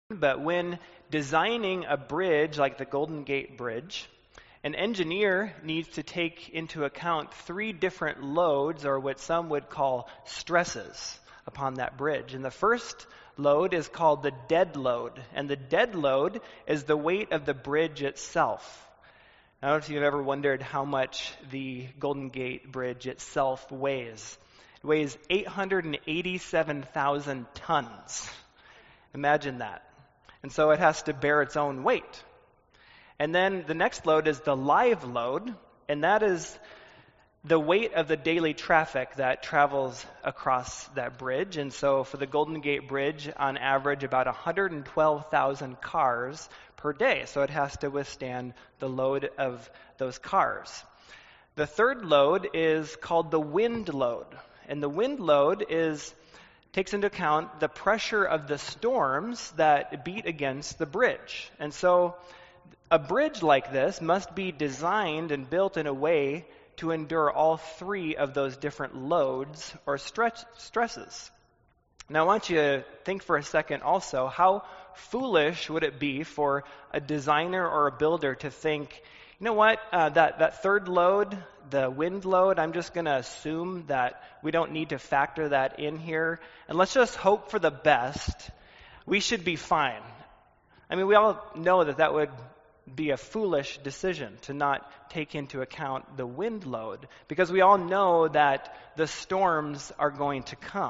but when designing a bridge like the Golden Gate Bridge, an engineer needs to take into account three different loads, or what some would call stresses, upon that bridge. And the first load is called the dead load, and the dead load is the weight of the bridge itself. I don't know if you've ever wondered how much the Golden Gate Bridge itself weighs. It weighs 887,000 tons. Imagine that. And so it has to bear its own weight. And then the next load is the live load, and that is the weight of the daily traffic that travels across that bridge. And so for the Golden Gate Bridge, on average, about 112,000 cars per day. So it has to withstand the load of those cars. The third load is called the wind load. And the wind load takes into account the pressure of the storms that beat against the bridge. And so a bridge like this must be designed and built in a way to endure all three of those different loads or stresses. Now I want you to think for a second also, how foolish would it be for a designer or a builder to think, you know what, that third load, the wind load, I'm just going to assume that we don't need to factor that in here, and let's just hope for the best. We should be fine. I mean, we all know that would be a foolish decision to not take into account the wind load, because we all know that the storms are going to come.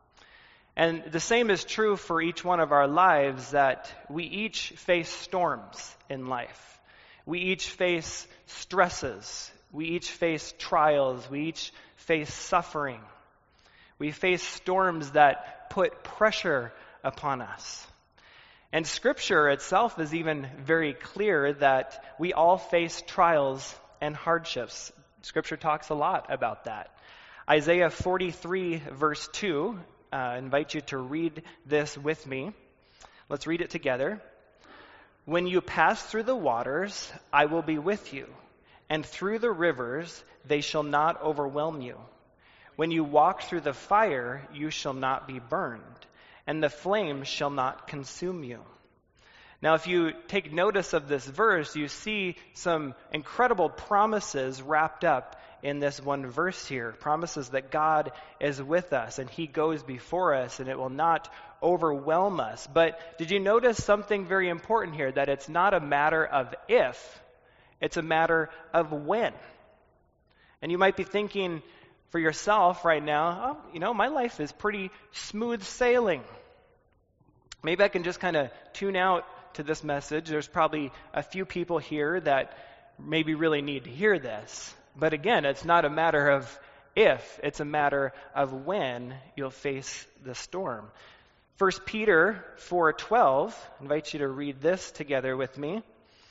And the same is true for each one of our lives, that we each face storms in life. We each face stresses. We each face trials. We each face suffering. We face storms that put pressure upon us. And Scripture itself is even very clear that we all face trials and hardships. Scripture talks a lot about that. Isaiah 43, verse 2, I invite you to read this with me. Let's read it together. When you pass through the waters, I will be with you, and through the rivers, they shall not overwhelm you. When you walk through the fire, you shall not be burned, and the flames shall not consume you. Now, if you take notice of this verse, you see some incredible promises wrapped up in this one verse here. Promises that God is with us, and He goes before us, and it will not overwhelm us. But did you notice something very important here? That it's not a matter of if, it's a matter of when. And you might be thinking for yourself right now, my life is pretty smooth sailing. Maybe I can just kind of tune out to this message. There's probably a few people here that maybe really need to hear this. But again, it's not a matter of if, it's a matter of when you'll face the storm. 1 Peter 4:12, I invite you to read this together with me.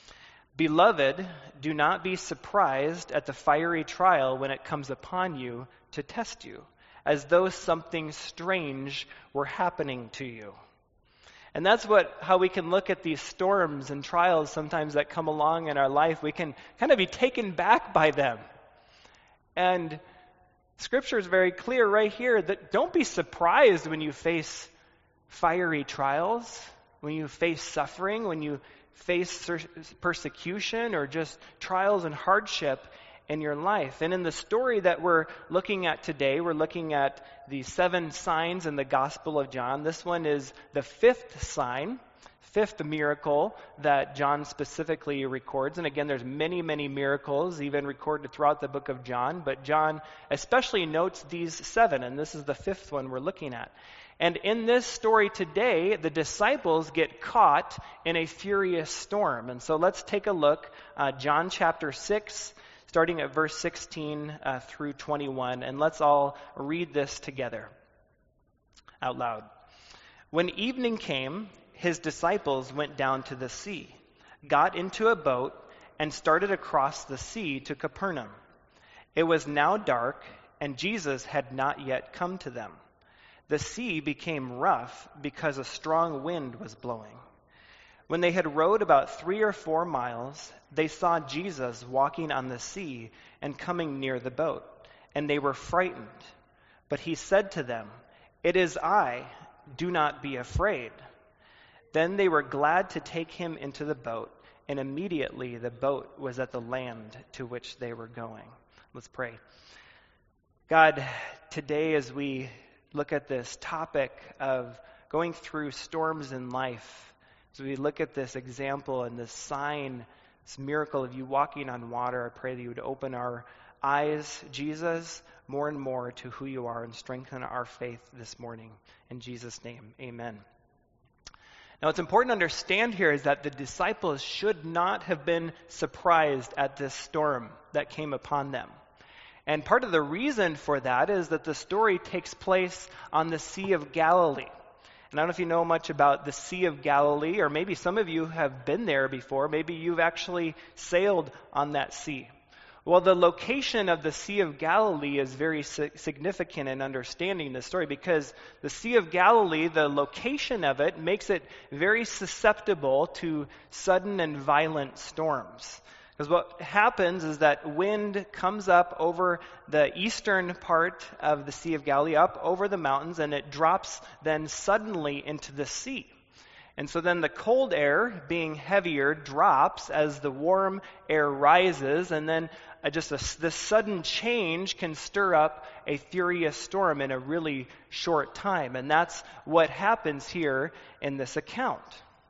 Beloved, do not be surprised at the fiery trial when it comes upon you to test you, as though something strange were happening to you. And that's how we can look at these storms and trials sometimes that come along in our life. We can kind of be taken back by them. And Scripture is very clear right here that don't be surprised when you face fiery trials, when you face suffering, when you face persecution or just trials and hardship in your life. And in the story that we're looking at today, we're looking at the 7 signs in the Gospel of John. This one is the 5th sign, 5th miracle that John specifically records. And again, there's many, many miracles even recorded throughout the book of John, but John especially notes these 7, and this is the 5th one we're looking at. And in this story today, the disciples get caught in a furious storm. And so let's take a look, John chapter 6, starting at verse 16 through 21, and let's all read this together out loud. When evening came, His disciples went down to the sea, got into a boat, and started across the sea to Capernaum. It was now dark, and Jesus had not yet come to them. The sea became rough because a strong wind was blowing. When they had rowed about 3 or 4 miles, they saw Jesus walking on the sea and coming near the boat, and they were frightened. But He said to them, "It is I, do not be afraid." Then they were glad to take him into the boat, and immediately the boat was at the land to which they were going. Let's pray. God, today as we look at this topic of going through storms in life, as we look at this example and this sign, this miracle of you walking on water, I pray that you would open our eyes, Jesus, more and more to who you are and strengthen our faith this morning. In Jesus' name, amen. Now, what's important to understand here is that the disciples should not have been surprised at this storm that came upon them. And part of the reason for that is that the story takes place on the Sea of Galilee. And I don't know if you know much about the Sea of Galilee, or maybe some of you have been there before. Maybe you've actually sailed on that sea. Well, the location of the Sea of Galilee is very significant in understanding this story, because the Sea of Galilee, the location of it, makes it very susceptible to sudden and violent storms. Because what happens is that wind comes up over the eastern part of the Sea of Galilee, up over the mountains, and it drops then suddenly into the sea. And so then the cold air, being heavier, drops as the warm air rises, and then this sudden change can stir up a furious storm in a really short time. And that's what happens here in this account.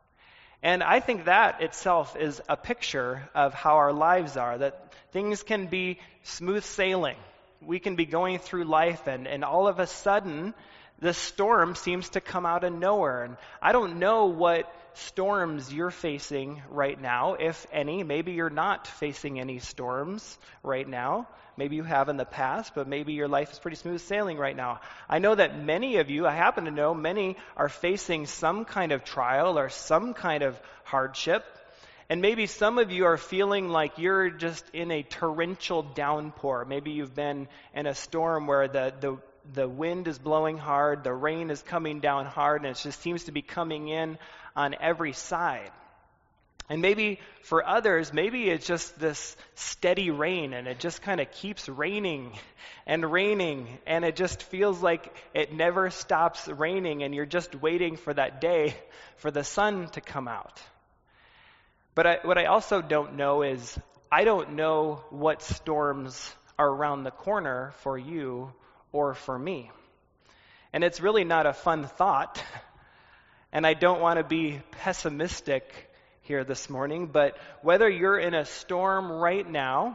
And I think that itself is a picture of how our lives are, that things can be smooth sailing. We can be going through life, and all of a sudden, the storm seems to come out of nowhere. And I don't know what storms you're facing right now, if any. Maybe you're not facing any storms right now. Maybe you have in the past, but maybe your life is pretty smooth sailing right now. I know that many of you, I happen to know, many are facing some kind of trial or some kind of hardship. And maybe some of you are feeling like you're just in a torrential downpour. Maybe you've been in a storm where the wind is blowing hard, the rain is coming down hard, and it just seems to be coming in on every side. And maybe for others, maybe it's just this steady rain, and it just kind of keeps raining, and it just feels like it never stops raining, and you're just waiting for that day for the sun to come out. But what I also don't know is, I don't know what storms are around the corner for you or for me. And it's really not a fun thought, and I don't want to be pessimistic here this morning, but whether you're in a storm right now,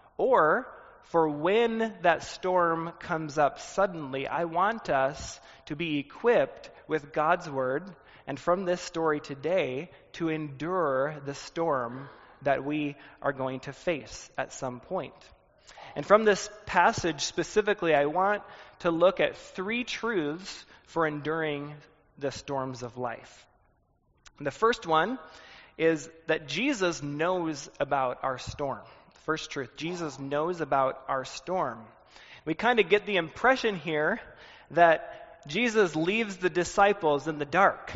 or for when that storm comes up suddenly, I want us to be equipped with God's Word, and from this story today, to endure the storm that we are going to face at some point. And from this passage specifically, I want to look at 3 truths for enduring the storms of life. And the first one is that Jesus knows about our storm. First truth, Jesus knows about our storm. We kind of get the impression here that Jesus leaves the disciples in the dark.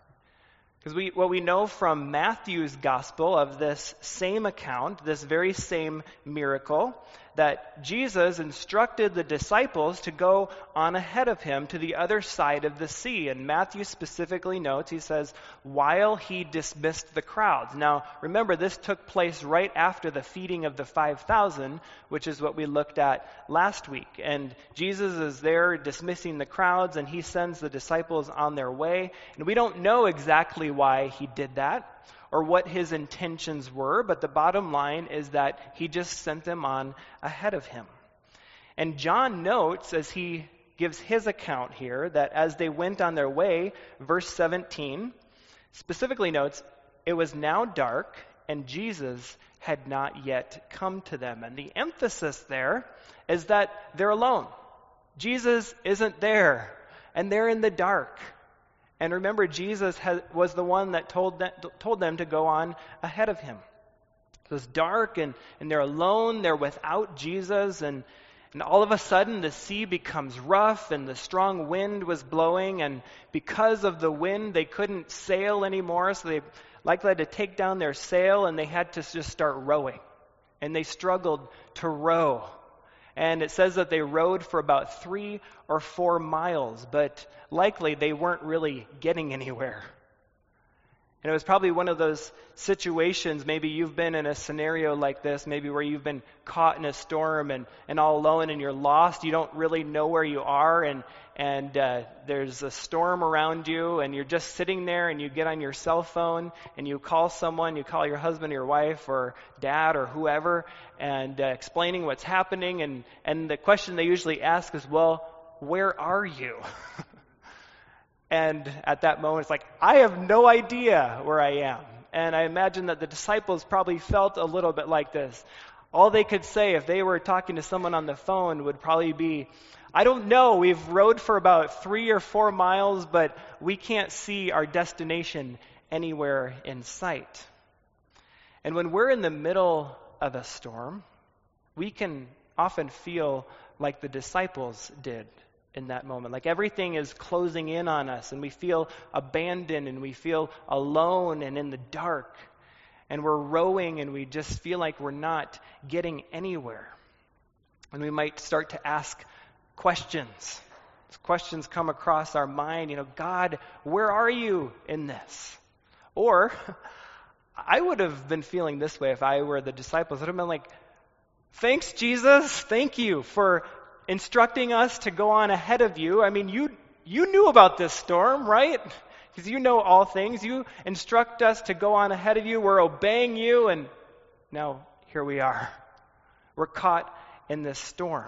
Because what we know from Matthew's gospel of this same account, this very same miracle, that Jesus instructed the disciples to go on ahead of him to the other side of the sea. And Matthew specifically notes, he says, while he dismissed the crowds. Now, remember, this took place right after the feeding of the 5,000, which is what we looked at last week. And Jesus is there dismissing the crowds, and he sends the disciples on their way. And we don't know exactly why he did that, or what his intentions were, but the bottom line is that he just sent them on ahead of him. And John notes, as he gives his account here, that as they went on their way, verse 17 specifically notes, it was now dark, and Jesus had not yet come to them. And the emphasis there is that they're alone. Jesus isn't there, and they're in the dark. And remember, Jesus was the one that told them to go on ahead of him. So it's dark, and they're alone, they're without Jesus, and all of a sudden the sea becomes rough, and the strong wind was blowing, and because of the wind they couldn't sail anymore, so they likely had to take down their sail, and they had to just start rowing. And they struggled to row. And it says that they rowed for about 3 or 4 miles, but likely they weren't really getting anywhere. And it was probably one of those situations, maybe you've been in a scenario like this, maybe where you've been caught in a storm and all alone and you're lost. You don't really know where you are, and there's a storm around you, and you're just sitting there, and you get on your cell phone and you call someone, you call your husband or your wife or dad or whoever, and explaining what's happening. And the question they usually ask is, well, where are you? And at that moment, it's like, I have no idea where I am. And I imagine that the disciples probably felt a little bit like this. All they could say if they were talking to someone on the phone would probably be, I don't know, we've rode for about 3 or 4 miles, but we can't see our destination anywhere in sight. And when we're in the middle of a storm, we can often feel like the disciples did in that moment. Like everything is closing in on us, and we feel abandoned, and we feel alone and in the dark. And we're rowing, and we just feel like we're not getting anywhere. And we might start to ask questions. As questions come across our mind, God, where are you in this? Or I would have been feeling this way if I were the disciples. I would have been like, thanks, Jesus. Thank you for instructing us to go on ahead of you. I mean, you knew about this storm, right? Because you know all things. You instruct us to go on ahead of you. We're obeying you, and now here we are. We're caught in this storm.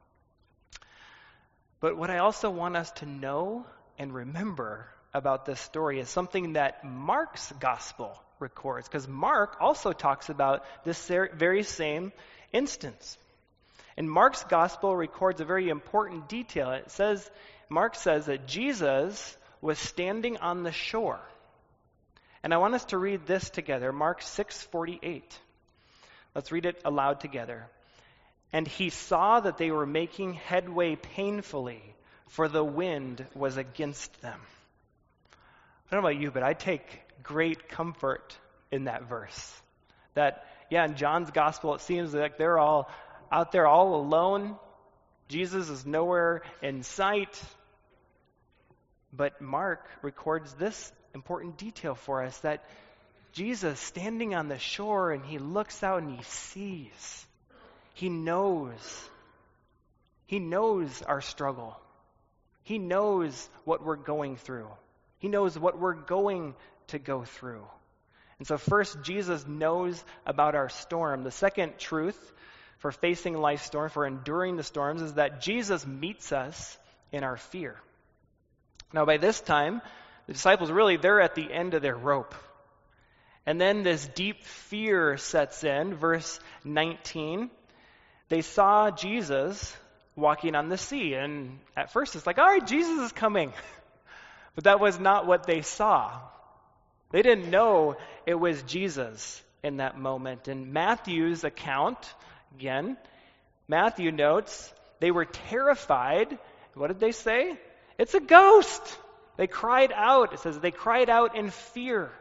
But what I also want us to know and remember about this story is something that Mark's gospel records, because Mark also talks about this very same instance. And Mark's gospel records a very important detail. Mark says that Jesus was standing on the shore. And I want us to read this together, Mark 6:48. Let's read it aloud together. And he saw that they were making headway painfully, for the wind was against them. I don't know about you, but I take great comfort in that verse. That, in John's gospel, it seems like they're all out there all alone. Jesus is nowhere in sight. But Mark records this important detail for us, that Jesus standing on the shore, and he looks out and he sees. He knows. He knows our struggle. He knows what we're going through. He knows what we're going to go through. And so first, Jesus knows about our storm. The second truth for facing life's storm, for enduring the storms, is that Jesus meets us in our fear. Now, by this time, the disciples they're at the end of their rope. And then this deep fear sets in. Verse 19, they saw Jesus walking on the sea. And at first it's like, all right, Jesus is coming. But that was not what they saw. They didn't know it was Jesus in that moment. In Matthew's account, again, Matthew notes they were terrified. What did they say? It's a ghost. They cried out. It says they cried out in fear.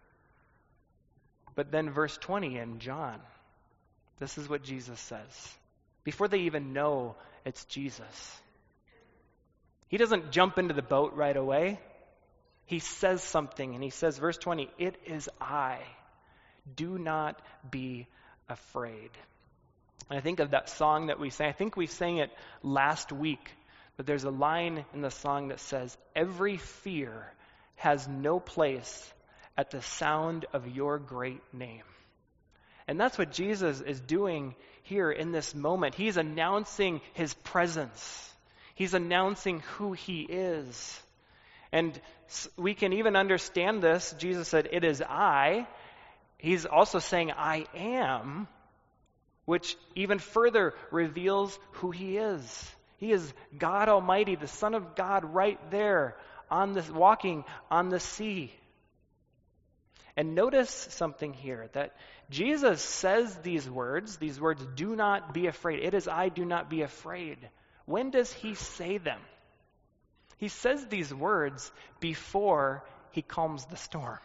But then verse 20 in John, this is what Jesus says. Before they even know it's Jesus. He doesn't jump into the boat right away. He says something, and he says, verse 20, it is I. Do not be afraid. And I think of that song that we sang. I think we sang it last week. But there's a line in the song that says, every fear has no place at the sound of your great name. And that's what Jesus is doing here in this moment. He's announcing his presence. He's announcing who he is. And we can even understand this. Jesus said, it is I. He's also saying, I am, which even further reveals who he is. He is God Almighty, the Son of God, right there walking on the sea. And notice something here, that Jesus says these words, do not be afraid. It is I, do not be afraid. When does he say them? He says these words before he calms the storm.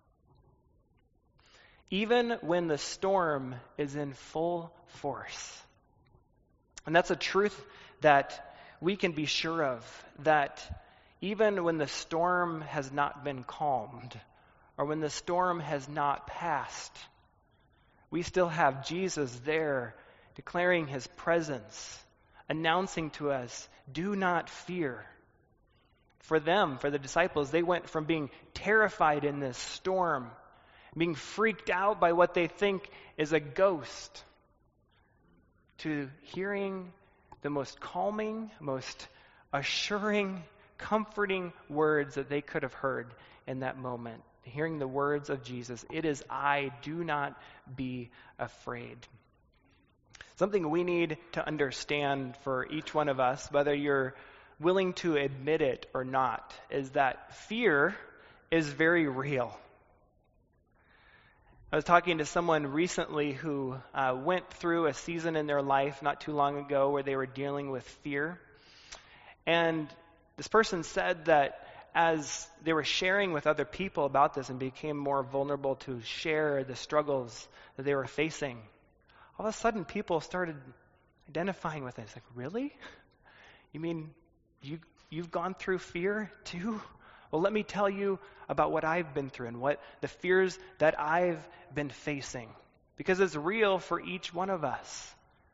Even when the storm is in full force. And that's a truth that we can be sure of, that even when the storm has not been calmed, or when the storm has not passed, we still have Jesus there declaring his presence, announcing to us, do not fear. For them, for the disciples, they went from being terrified in this storm, being freaked out by what they think is a ghost, to hearing the most calming, most assuring, comforting words that they could have heard in that moment. Hearing the words of Jesus, it is I, do not be afraid. Something we need to understand for each one of us, whether you're willing to admit it or not, is that fear is very real. I was talking to someone recently who went through a season in their life not too long ago where they were dealing with fear. And this person said that as they were sharing with other people about this and became more vulnerable to share the struggles that they were facing, all of a sudden people started identifying with it. It's like, really? You mean you've gone through fear too? Well, let me tell you about what I've been through and what the fears that I've been facing. Because it's real for each one of us.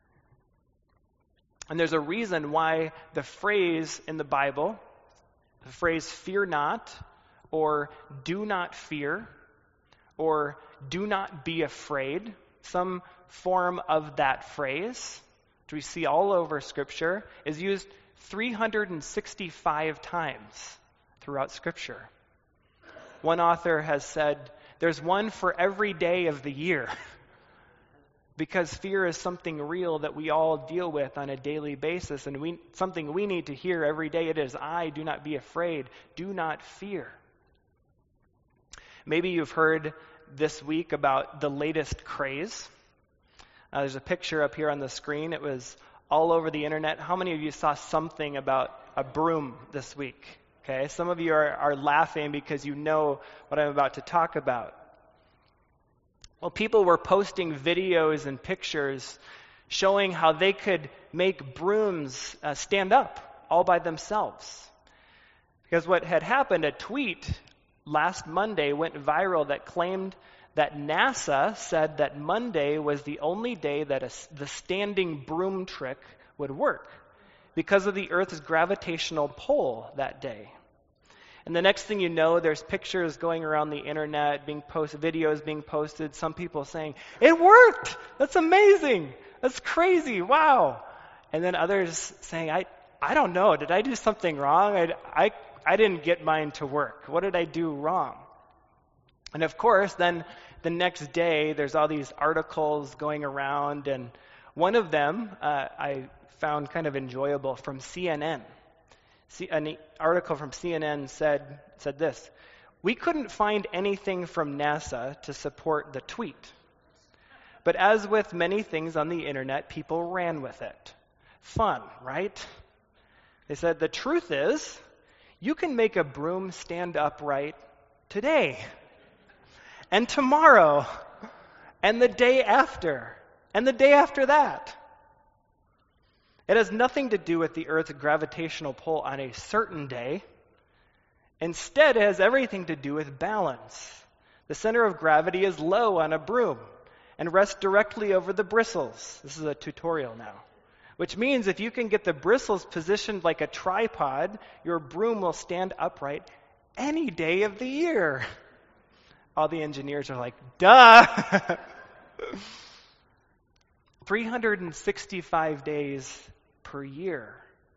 And there's a reason why the phrase in the Bible, the phrase fear not, or do not fear, or do not be afraid, some form of that phrase, which we see all over Scripture, is used 365 times throughout Scripture. One author has said, there's one for every day of the year. Because fear is something real that we all deal with on a daily basis, and something we need to hear every day. It is, I, do not be afraid, do not fear. Maybe you've heard this week about the latest craze. There's a picture up here on the screen. It was all over the internet. How many of you saw something about a broom this week? Okay, some of you are laughing because you know what I'm about to talk about. Well, people were posting videos and pictures showing how they could make brooms stand up all by themselves. Because what had happened, a tweet last Monday went viral that claimed that NASA said that Monday was the only day that the standing broom trick would work because of the Earth's gravitational pull that day. And the next thing you know, there's pictures going around the internet, videos being posted, some people saying, it worked! That's amazing! That's crazy! Wow! And then others saying, I don't know, did I do something wrong? I didn't get mine to work. What did I do wrong? And of course, then the next day, there's all these articles going around, and one of them I found kind of enjoyable from CNN. An article from CNN said this: we couldn't find anything from NASA to support the tweet. But as with many things on the internet, people ran with it. Fun, right? They said, the truth is, you can make a broom stand upright today, and tomorrow, and the day after, and the day after that. It has nothing to do with the Earth's gravitational pull on a certain day. Instead, it has everything to do with balance. The center of gravity is low on a broom and rests directly over the bristles. This is a tutorial now. Which means if you can get the bristles positioned like a tripod, your broom will stand upright any day of the year. All the engineers are like, duh! 365 days per year.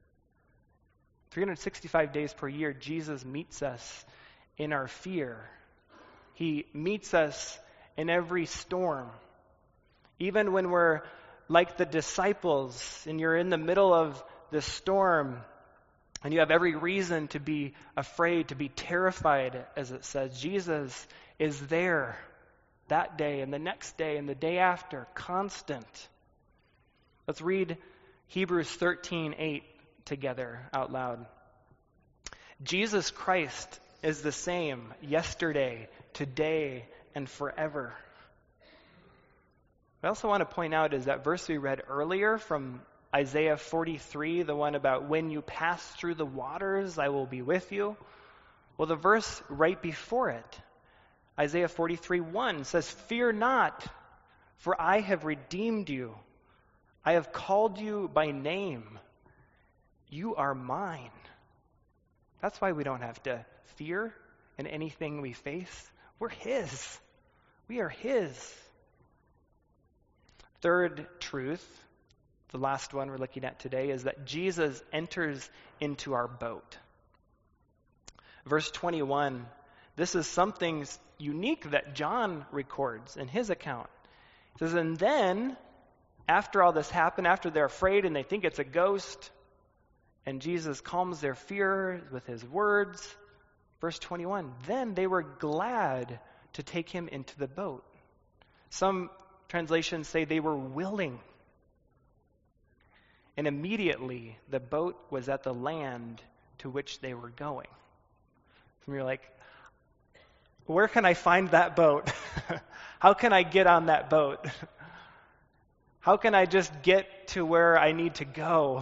365 days per year, Jesus meets us in our fear. He meets us in every storm. Even when we're like the disciples and you're in the middle of the storm and you have every reason to be afraid, to be terrified, as it says, Jesus is there that day and the next day and the day after, constant. Let's read Hebrews 13:8 together out loud. Jesus Christ is the same yesterday, today, and forever. I also want to point out is that verse we read earlier from Isaiah 43, the one about when you pass through the waters, I will be with you. Well, the verse right before it, Isaiah 43:1 says, "Fear not, for I have redeemed you. I have called you by name. You are mine." That's why we don't have to fear in anything we face. We're His. We are His. Third truth, the last one we're looking at today, is that Jesus enters into our boat. Verse 21, this is something unique that John records in his account. It says, "And then, after all this happened, after they're afraid and they think it's a ghost, and Jesus calms their fear with His words," verse 21, "then they were glad to take Him into the boat." Some translations say they were willing. And immediately the boat was at the land to which they were going. And you're like, where can I find that boat? How can I get on that boat? How can I just get to where I need to go?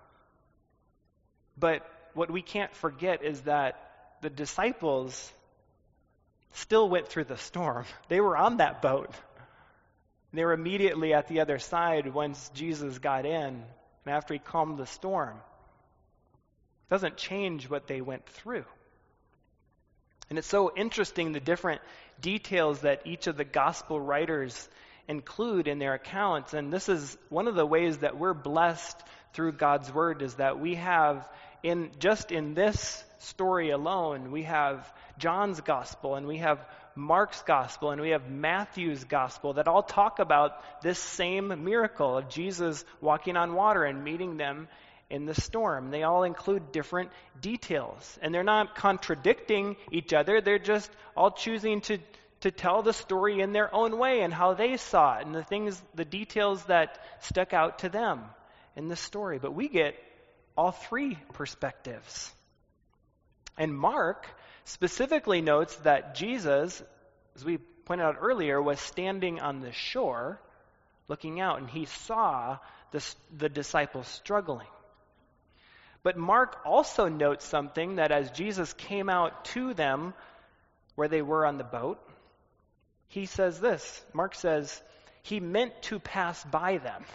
But what we can't forget is that the disciples still went through the storm. They were on that boat. They were immediately at the other side once Jesus got in and after He calmed the storm. It doesn't change what they went through. And it's so interesting the different details that each of the gospel writers include in their accounts. And this is one of the ways that we're blessed through God's Word, is that we have, in this story alone, we have John's gospel, and we have Mark's gospel, and we have Matthew's gospel that all talk about this same miracle of Jesus walking on water and meeting them in the storm. They all include different details, and they're not contradicting each other. They're just all choosing to tell the story in their own way and how they saw it, and the details that stuck out to them in the story. But we get all three perspectives. And Mark specifically notes that Jesus, as we pointed out earlier, was standing on the shore looking out, and He saw the disciples struggling. But Mark also notes something, that as Jesus came out to them where they were on the boat, he says this. Mark says, He meant to pass by them.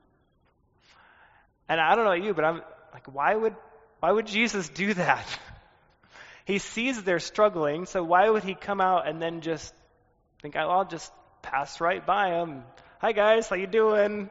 And I don't know about you, but I'm like, why would Jesus do that? He sees they're struggling, so why would He come out and then just think, I'll just pass right by them. Hi guys, how you doing?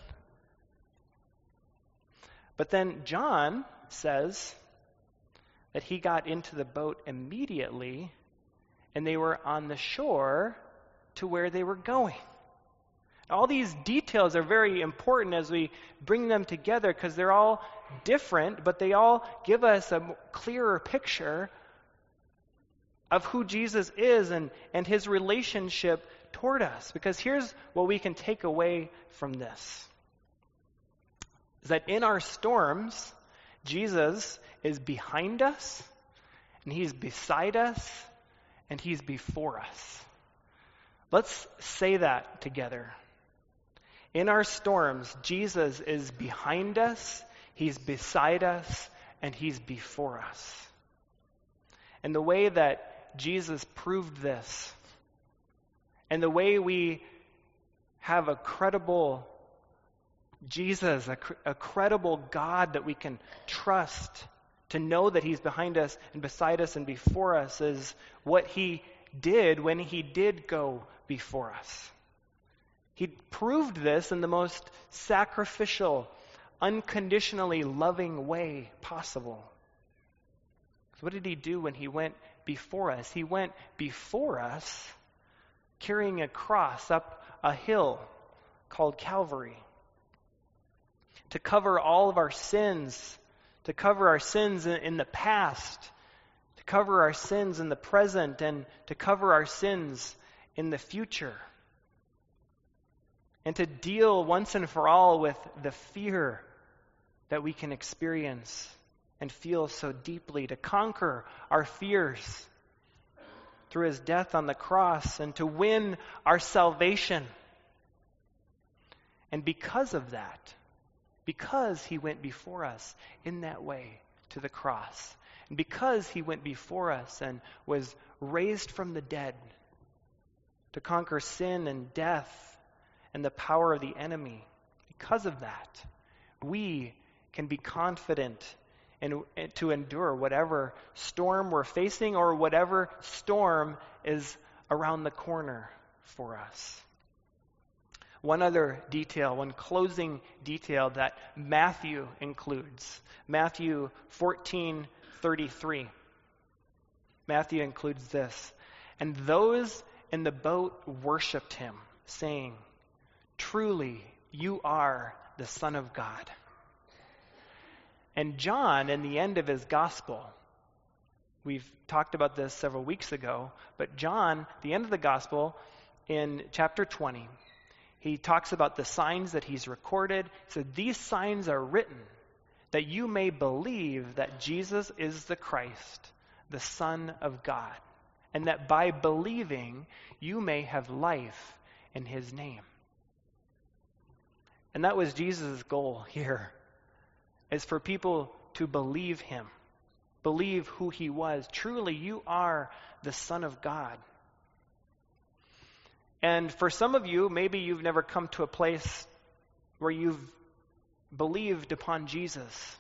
But then John says that he got into the boat immediately, and they were on the shore to where they were going. All these details are very important as we bring them together, because they're all different, but they all give us a clearer picture of who Jesus is and His relationship toward us. Because here's what we can take away from this, is that in our storms, Jesus is behind us, and He's beside us, and He's before us. Let's say that together. In our storms, Jesus is behind us, He's beside us, and He's before us. And the way that Jesus proved this, and the way we have a credible Jesus, a credible God that we can trust to know that He's behind us and beside us and before us, is what He did when He did go before us. He proved this in the most sacrificial, unconditionally loving way possible. So what did He do when He went before us? He went before us carrying a cross up a hill called Calvary, to cover all of our sins, to cover our sins in the past, to cover our sins in the present, and to cover our sins in the future. And to deal once and for all with the fear that we can experience and feel so deeply, to conquer our fears through His death on the cross, and to win our salvation. And because of that, because He went before us in that way to the cross, and because He went before us and was raised from the dead to conquer sin and death and the power of the enemy. Because of that, we can be confident and to endure whatever storm we're facing or whatever storm is around the corner for us. One other detail, one closing detail that Matthew includes. Matthew 14:33. Matthew includes this. And those in the boat worshipped him, saying, "Truly, you are the Son of God." And John, in the end of his gospel, we've talked about this several weeks ago, but John, the end of the gospel, in chapter 20, he talks about the signs that he's recorded. He said, "These signs are written that you may believe that Jesus is the Christ, the Son of God, and that by believing you may have life in his name." And that was Jesus' goal here, is for people to believe him, believe who he was. Truly, you are the Son of God. And for some of you, maybe you've never come to a place where you've believed upon Jesus.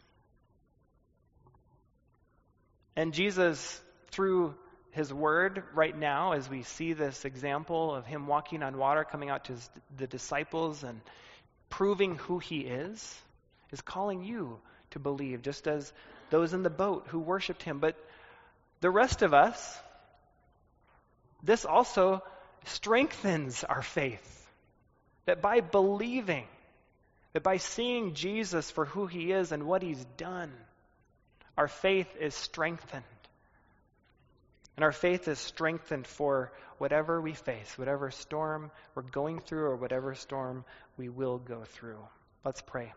And Jesus, through his word right now, as we see this example of him walking on water, coming out to the disciples and proving who he is calling you to believe, just as those in the boat who worshiped him. But the rest of us, this also strengthens our faith. That by believing, that by seeing Jesus for who he is and what he's done, our faith is strengthened. And our faith is strengthened for whatever we face, whatever storm we're going through or whatever storm we will go through. Let's pray.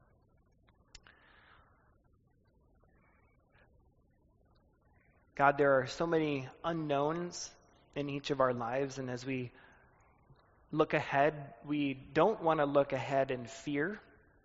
God, there are so many unknowns in each of our lives, and as we look ahead, we don't want to look ahead in fear,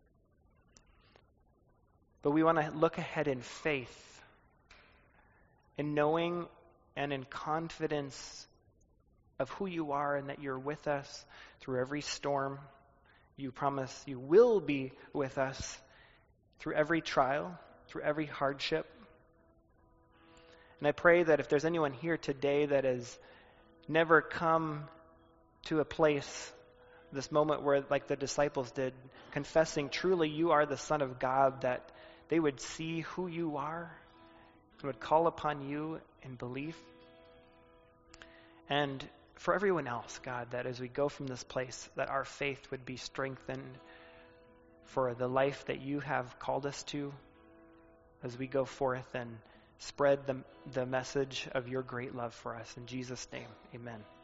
but we want to look ahead in faith, in knowing and in confidence of who you are and that you're with us through every storm. You promise you will be with us through every trial, through every hardship. And I pray that if there's anyone here today that has never come to a place, this moment where, like the disciples did, confessing truly you are the Son of God, that they would see who you are and would call upon you in belief. And for everyone else, God, that as we go from this place, that our faith would be strengthened for the life that you have called us to as we go forth and spread the message of your great love for us. In Jesus' name, amen.